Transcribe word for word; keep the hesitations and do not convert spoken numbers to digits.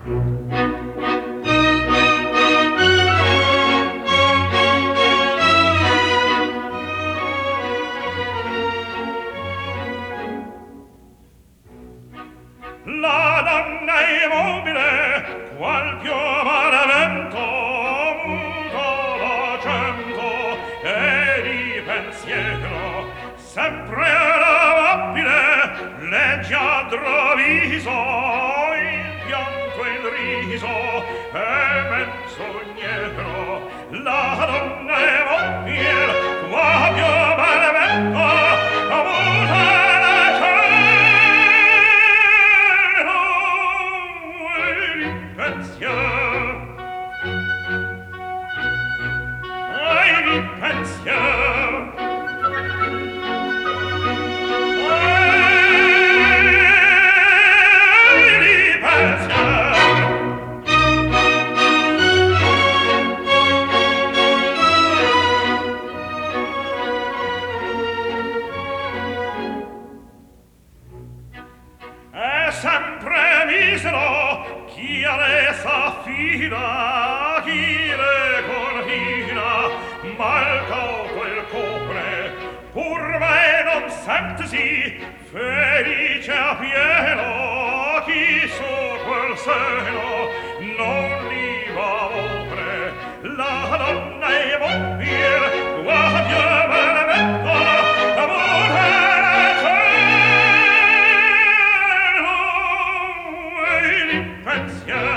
La donna immobile, qual piovane vento, muto l'accento e di pensiero, sempre eravabile, legge a droviso, il pianto e il riso, e menzognero. La donna immobile, qual piovane vento, muto sempre misero, chi a lei s'affida, chi le confida, mal cauto il cuore, pur mai non sentesi felice a pieno, chi su quel seno non li va oltre. La donna immobile, guardia benevento, amore pensiero